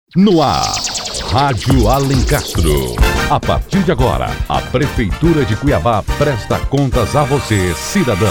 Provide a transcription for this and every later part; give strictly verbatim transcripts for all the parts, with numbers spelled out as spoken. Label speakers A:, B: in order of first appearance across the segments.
A: No ar, Rádio Alencastro. A partir de agora, a Prefeitura de Cuiabá presta contas a você, cidadão.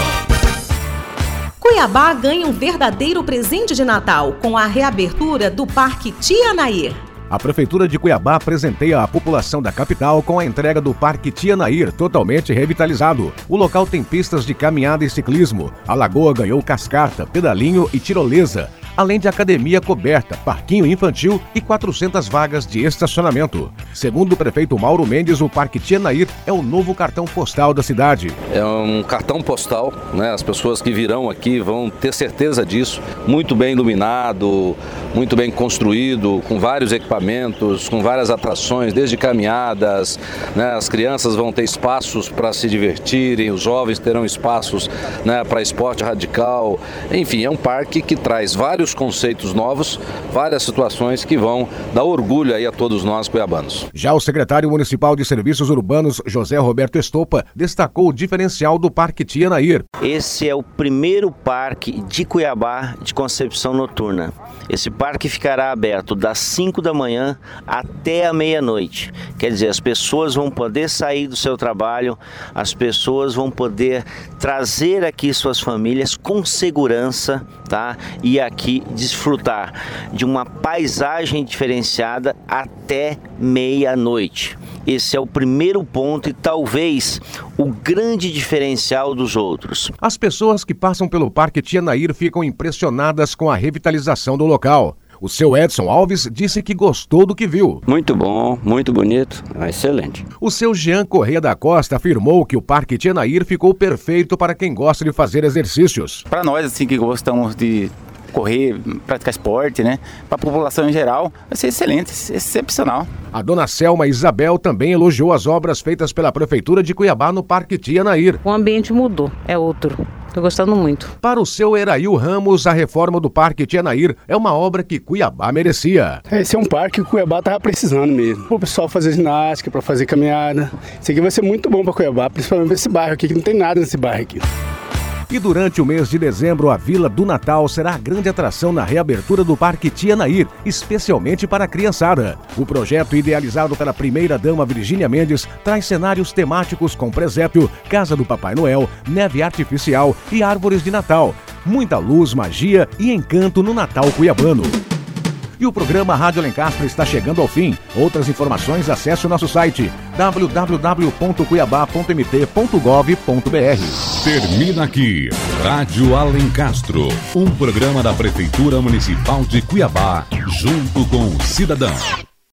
B: Cuiabá ganha um verdadeiro presente de Natal com a reabertura do Parque Tia Nair.
C: A Prefeitura de Cuiabá presenteia a população da capital com a entrega do Parque Tia Nair, totalmente revitalizado. O local tem pistas de caminhada e ciclismo. A lagoa ganhou cascata, pedalinho e tirolesa, além de academia coberta, parquinho infantil e quatrocentas vagas de estacionamento. Segundo o prefeito Mauro Mendes, o Parque Tia Nair é o novo cartão postal da cidade.
D: É um cartão postal, né? As pessoas que virão aqui vão ter certeza disso. Muito bem iluminado, muito bem construído, com vários equipamentos, com várias atrações, desde caminhadas, né? As crianças vão ter espaços para se divertirem, os jovens terão espaços, né, para esporte radical. Enfim, é um parque que traz vários conceitos novos, várias situações que vão dar orgulho aí a todos nós cuiabanos.
C: Já o secretário municipal de Serviços Urbanos, José Roberto Estopa, destacou o diferencial do Parque Tia Nair.
E: Esse é o primeiro parque de Cuiabá de concepção noturna. Esse parque ficará aberto das cinco da manhã até a meia-noite. Quer dizer, as pessoas vão poder sair do seu trabalho, as pessoas vão poder trazer aqui suas famílias com segurança, tá? E aqui desfrutar de uma paisagem diferenciada até meia-noite. Esse é o primeiro ponto e talvez o grande diferencial dos outros.
C: As pessoas que passam pelo Parque Tia Nair ficam impressionadas com a revitalização do local. O seu Edson Alves disse que gostou do que viu.
F: Muito bom, muito bonito, excelente.
C: O seu Jean Corrêa da Costa afirmou que o Parque Tia Nair ficou perfeito para quem gosta de fazer exercícios.
G: Para nós, assim, que gostamos de correr, praticar esporte, né? Para a população em geral, vai ser excelente, excepcional.
C: A dona Selma Isabel também elogiou as obras feitas pela Prefeitura de Cuiabá no Parque Tia Nair.
H: O ambiente mudou, é outro. Estou gostando muito.
C: Para o seu Erail Ramos, a reforma do Parque Tia Nair é uma obra que Cuiabá merecia.
I: Esse é um parque que Cuiabá estava precisando mesmo. Para o pessoal fazer ginástica, para fazer caminhada. Isso aqui vai ser muito bom para Cuiabá, principalmente esse bairro aqui, que não tem nada nesse bairro aqui.
C: E durante o mês de dezembro, a Vila do Natal será a grande atração na reabertura do Parque Tia Nair, especialmente para a criançada. O projeto, idealizado pela primeira-dama Virgínia Mendes, traz cenários temáticos com presépio, casa do Papai Noel, neve artificial e árvores de Natal. Muita luz, magia e encanto no Natal cuiabano. E o programa Rádio Alencastro está chegando ao fim. Outras informações, acesse o nosso site w w w ponto cuiabá ponto m t ponto gov ponto b r.
A: Termina aqui, Rádio Alencastro, um programa da Prefeitura Municipal de Cuiabá, junto com o cidadão.